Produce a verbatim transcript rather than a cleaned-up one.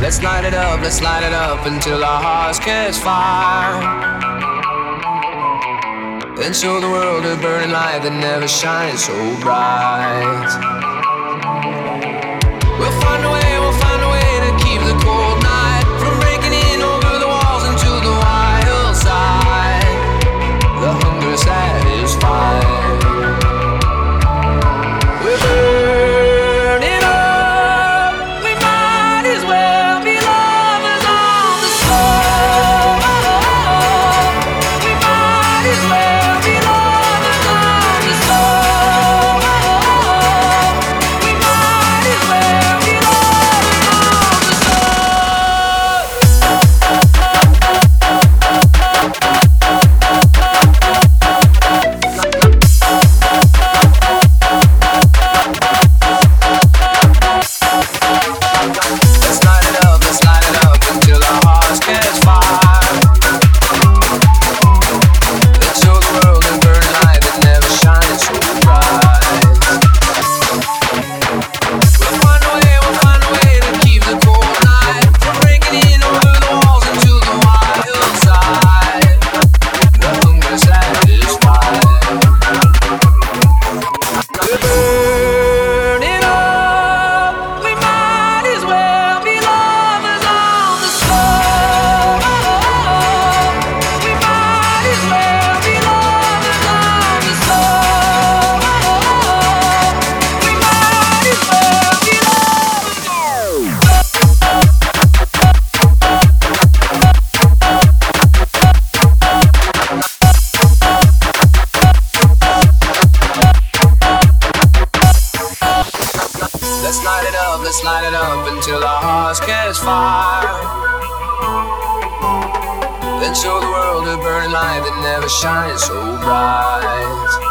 Let's light it up, let's light it up until our hearts catch fire. And show the world a burning light that never shines so bright. We'll find a way, we'll find a way to keep the cold night from breaking in over the walls into the wild side. The hunger satisfied. We're burning up. We might as well be lovers on the slope. We might as well be lovers on the slope. We might as well be lovers on the Let's light it up, let's light it up until our hearts catch fire. Let's show the world a burning light that never shines so bright. We'll find a way, we'll find a way to keep the cold night from breaking in over the walls into the wild side. The hunger satisfied. We're burning up. We might as well be lovers on the slope. We might as well be lovers on the slope. We might as well be lovers. Let's light it up, let's light it up until our hearts catch fire. Then show the world a burning light that never shines so bright.